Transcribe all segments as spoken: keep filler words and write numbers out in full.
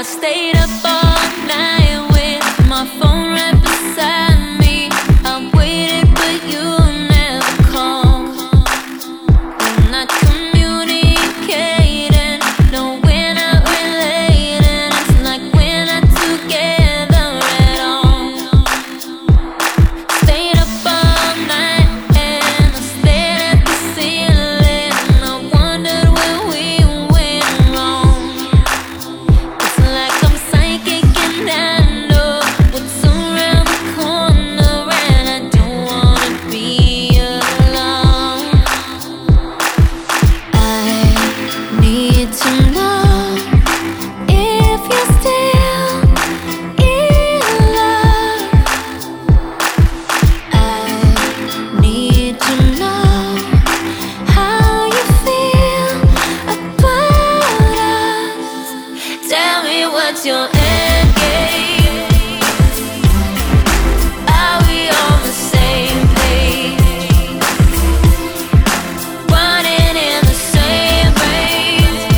stayed up all night with my phone right beside me. I waited but you never called. We're not communicating, no, we're not relating. It's like we're not together at all. Stayed up all night and I stared at the ceiling. I wondered where we went wrong. It's like I'm psychic and I know what's around the corner, and I don't wanna be alone. I need to know if you're still in love. I need to know how you feel about us. Tell me what's your end game. Are we on the same page? Running in the same race?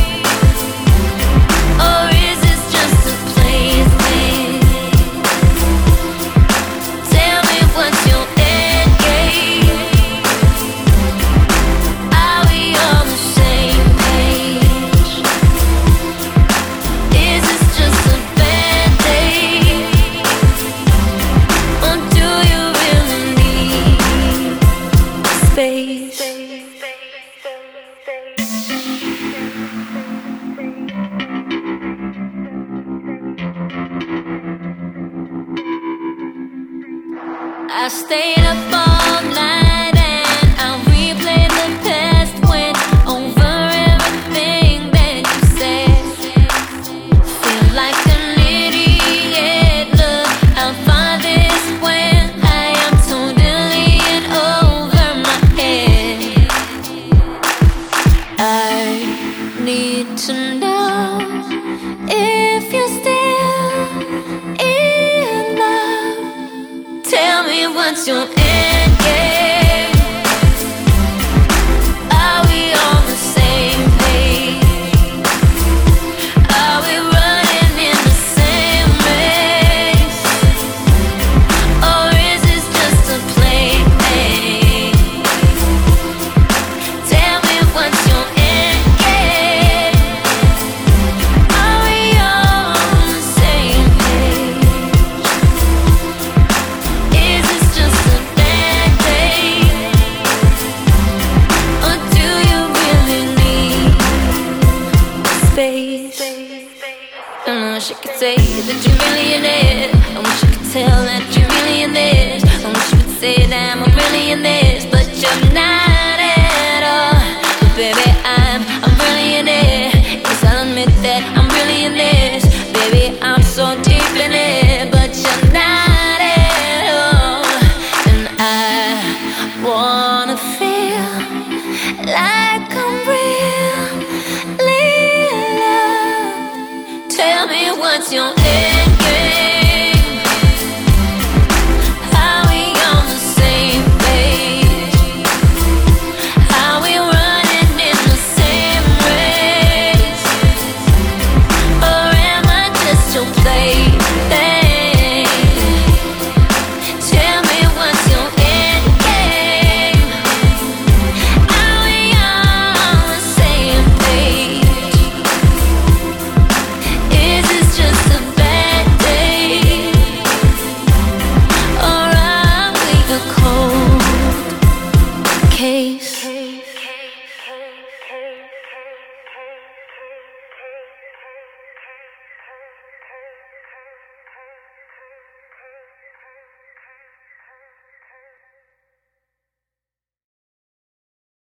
Or is this just a plaything? Tell me what's your end game. Are we on the same page? Is this just a bad day? Or do you really need space? I stayed up all night and I replayed the past, went over everything that you said. Feel like an idiot, look how far this went. I am totally in over my head. I need to know if you're still in love. Tell me what's your end.